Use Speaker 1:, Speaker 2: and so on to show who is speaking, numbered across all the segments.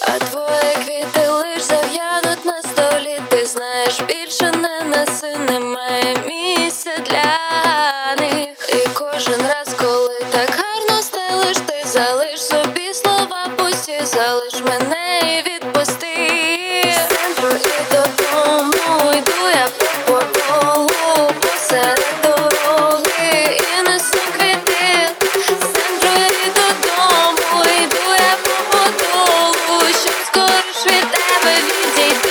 Speaker 1: а твої квіти лиш зав'януть на столі. Ти знаєш, більше не неси, немає місця для них. І кожен раз, коли так гарно стелиш, ти залиш собі слова пусті, залиш мене і відпусти. З центру і додому йду я по подолу, посеред дороги і несу квіти. З центру і додому йду я по подолу, щоб скоріш від тебе відійти.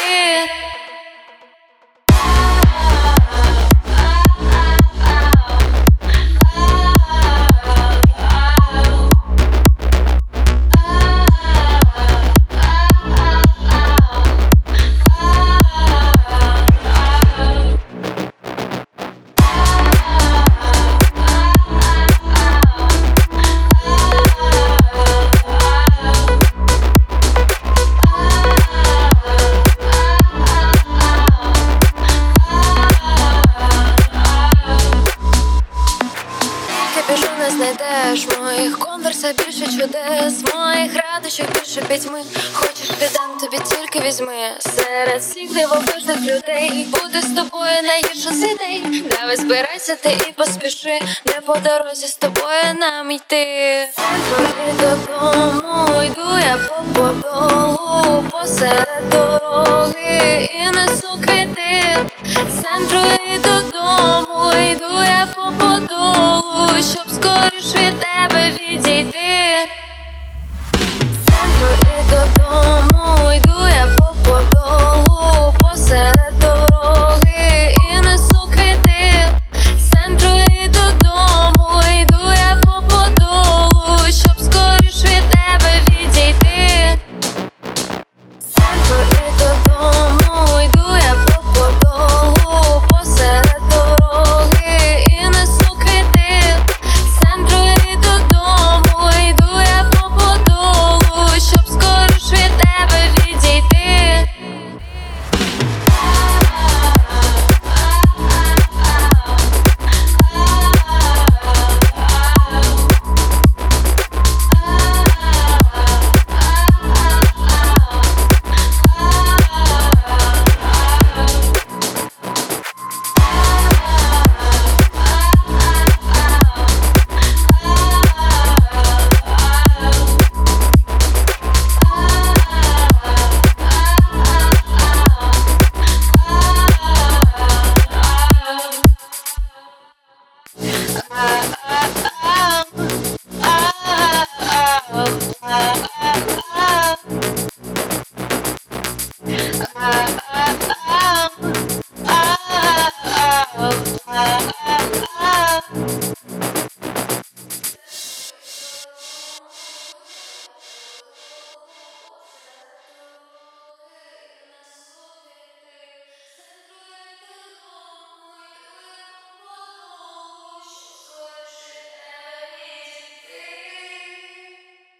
Speaker 1: Не знайдеш моїх конверсах більше чудес, моїх радощів більше пітьми. Хочеш, віддам тобі, тільки візьми. Серед всіх дивовижних людей бути з тобою найгірше з ідей. Давай збирайся ти і поспіши, не по дорозі з тобою нам йти. І додому йду я по подолу, посеред дороги і несу квіти. З центру і додому йду я по подолу, щоб скоріш від тебе відійти. З центру і додому йду я по подолу, посеред дороги і несу квіти. З центру і додому йду я по подолу, щоб скоріш від тебе відійти. З центру і додому йду я по подолу, посеред дороги і несу квіти. З центру і додому йду я по подолу, щоб скоріш від тебе відійти.